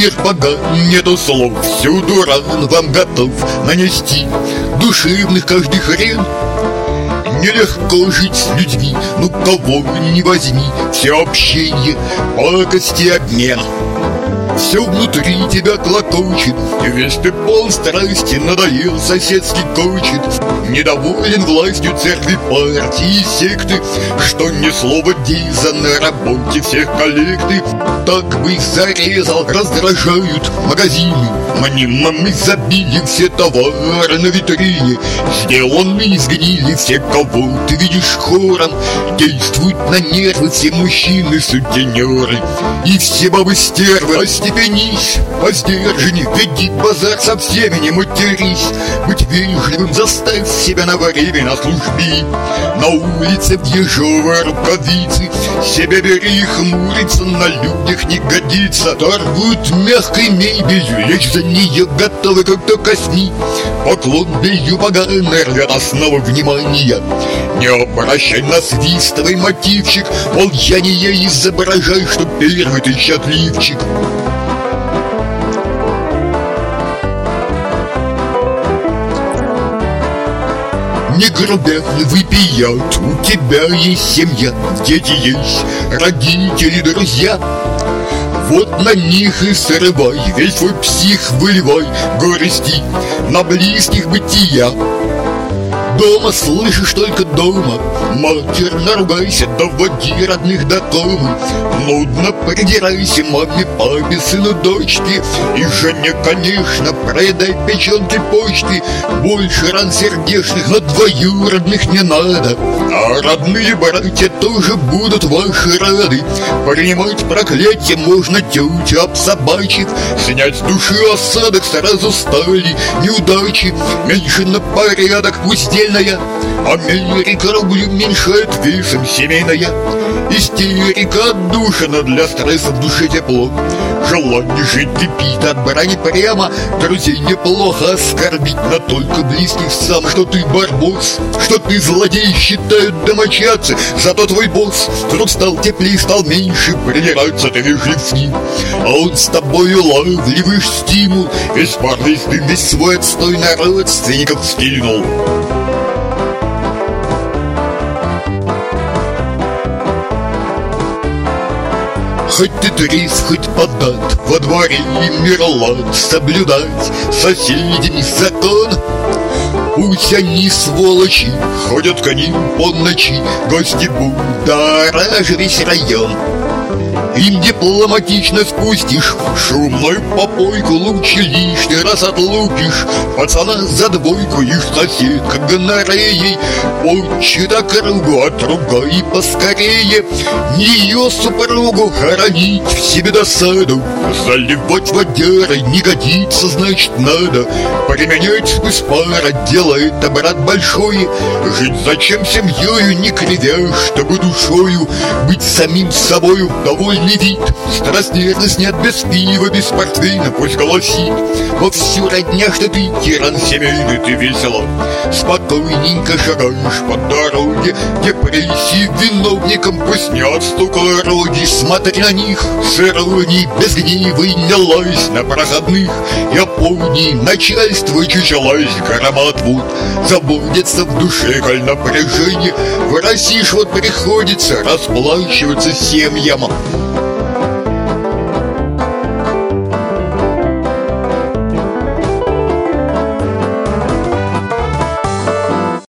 мир богат, нету слов, всюду ран вам готов нанести. Душевных каждый хрен. Нелегко жить с людьми, ну кого не возьми, все общение, пакости, обмен. Все внутри тебя клокочет, весь ты полон страсти, надоел соседский кочет. Недоволен властью церкви, партии, секты, что ни слова диза на работе всех коллекты. Так бы зарезал, раздражают магазины. Мнимым забили все товары на витрине. Сделаны из гнили все, кого ты видишь хором. Действуют на нервы все мужчины сутенеры. И все бабы стервы. Остепенись, поздержанней, веди базар со всеми, не матерись. Быть вежливым, заставь себя на время на службе. На улице в ежовой рукавицы себя бери, хмуриться на людях не годится. Торгуют мягкой мебелью, лечь за нее готовы, как то косни. Поклон белью поганой рвет основы внимания. Не обращай на свистовый мотивчик, мол, я не я, изображай, что первый ты счастливчик. Не грубят, выпьют, у тебя есть семья, дети есть, родители, друзья. Вот на них и срывай, весь свой псих выливай, горести на близких бытия. Дома слышишь только дома, матерно ругайся, доводи родных до комы. Нудно придирайся маме, папе, сыну, дочке. И жене, конечно, проедай печенки почты. Больше ран сердечных, но двоюродных не надо. А родные братья тоже будут ваши рады. Принимать проклятие можно тетю обсобачив. Снять с души осадок сразу стали неудачи. Меньше на порядок пусть Америка рублю уменьшает весом семейная. Истерика отдушина, для стресса в душе тепло. Желание жить кипит от брани прямо. Друзей неплохо оскорбить, но только близких сам. Что ты барбос, что ты злодей, считают домочадцы. Зато твой босс вдруг стал теплее, стал меньше, придираться ты вежлив с ним. А он с тобой улавливаешь стимул. Весь парный дым, весь свой отстой на родственников скинул. Хоть ты трезв, хоть подат, во дворе мирлад соблюдать соседями закон. Пусть они, сволочи, ходят к ним по ночи, гости будоражат весь район. Им дипломатично спустишь шумную попойку, лучше лишний раз отлупишь пацана за двойку, и соседка гонореей почет округу, отругай поскорее. Ее супругу хоронить в себе досаду, заливать водярой не годится, значит надо применять спуск пара, делает брат большое. Жить зачем семьёю, не кривя, чтобы душою быть самим собою довольный вид. Страсть, нежность нет без пива, без портвейна, пусть голосит вовсю родня, что ты тиран семейный, ты весело спокойненько шагаешь по дороге. Депрессии виновникам пусть не отстукала роги. Смотри на них с иронией, без гнева и не лазь на проходных. Японии начальство чучелась, аромат вод заводится в душе, коль напряжение. В России ж вот приходится расплачиваться семьям.